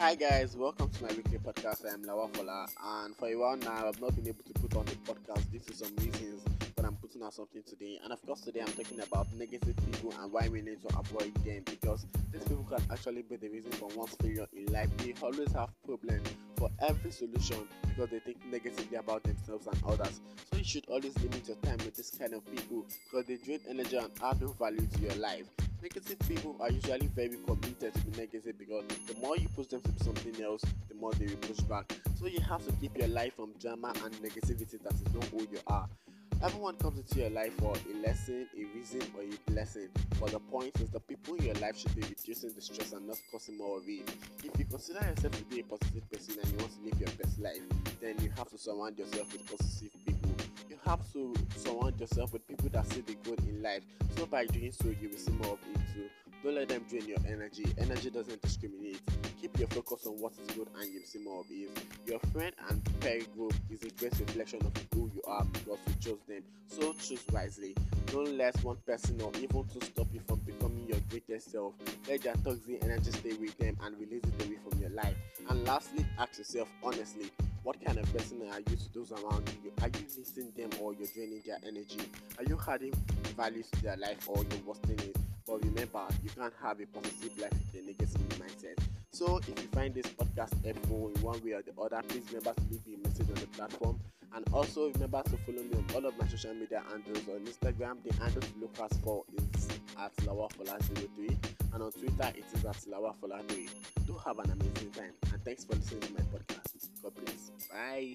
Hi guys, welcome to my weekly podcast. I am Lawafola, and for a while now I've not been able to put on the podcast due to some reasons, but I'm putting out something today. And of course today I'm talking about negative people and why we need to avoid them, because these people can actually be the reason for one's failure in life. They always have problems for every solution because they think negatively about themselves and others. So you should always limit your time with this kind of people because they drain energy and add no value to your life. Negative people are usually very committed to be negative because the more you push them to be something else, the more they will push back. So you have to keep your life from drama and negativity that is not who you are. Everyone comes into your life for a lesson, a reason, or a blessing. But the point is, the people in your life should be reducing the stress and not causing more of it. If you consider yourself to be a positive person and you want to live your best life, then you have to surround yourself with positive people. You have to surround yourself with people that see the good in life. So by doing so, you will see more of it too. Don't let them drain your energy. Energy doesn't discriminate. Keep your focus on what is good and you'll see more of it. Your friend and peer group is a great reflection of who you are because you chose them. So choose wisely. Don't let one person or even two stop you from becoming your greatest self. Let their toxic energy stay with them and release it away from your life. And lastly, ask yourself honestly, what kind of person are you to those around you? Are you listening them or you're draining their energy? Are you adding values to their life or you're wasting it? But remember, you can't have a positive life with a negative mindset. So if you find this podcast helpful in one way or the other, please remember to leave me a message on the platform. And also remember to follow me on all of my social media handles. On Instagram, the handle to look out for is at Lawafola03, and on Twitter it is at Lawafola3. Do have an amazing time, and thanks for listening to my podcast. God bless. Bye.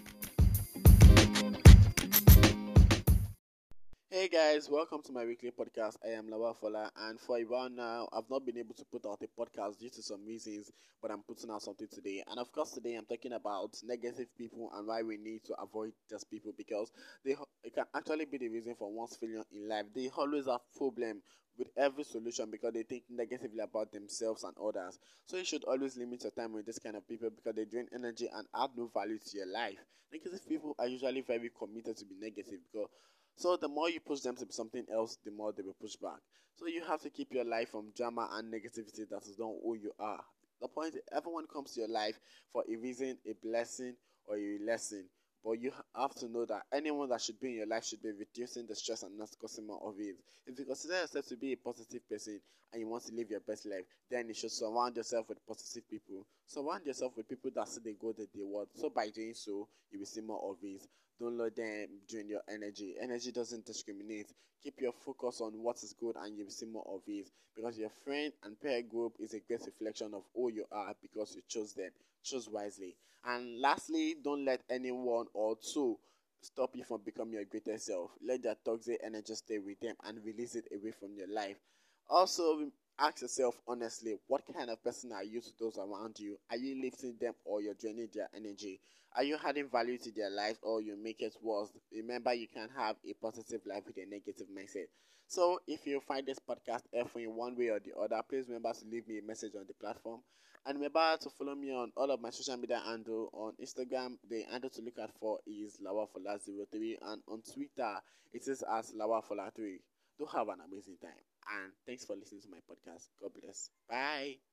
Hey guys, welcome to my weekly podcast. I am Lawafola, and for a while now, I've not been able to put out a podcast due to some reasons, but I'm putting out something today. And of course, today I'm talking about negative people and why we need to avoid these people because it can actually be the reason for one's failure in life. They always have problem with every solution because they think negatively about themselves and others. So you should always limit your time with this kind of people because they drain energy and add no value to your life. Negative people are usually very committed to be negative because so the more you push them to be something else, the more they will push back. So you have to keep your life from drama and negativity that is not who you are. The point is everyone comes to your life for a reason, a blessing, or a lesson. But you have to know that anyone that should be in your life should be reducing the stress and not causing more of it. If you consider yourself to be a positive person and you want to live your best life, then you should surround yourself with positive people. Surround yourself with people that see the good that they want. So by doing so, you will see more of it. Don't let them drain your energy. Energy doesn't discriminate. Keep your focus on what is good and you will see more of it. Because your friend and peer group is a great reflection of who you are because you chose them. Choose wisely. And lastly, don't let anyone or two stop you from becoming your greatest self. Let that toxic energy stay with them and release it away from your life. Also, ask yourself honestly, what kind of person are you to those around you? Are you lifting them or you're draining their energy? Are you adding value to their life or you make it worse? Remember, you can have a positive life with a negative mindset. So, if you find this podcast helpful in one way or the other, please remember to leave me a message on the platform. And remember to follow me on all of my social media handle. On Instagram, the handle to look out for is Lawafola03, and on Twitter, it is as Lawafola3. Do have an amazing time. And thanks for listening to my podcast. God bless. Bye.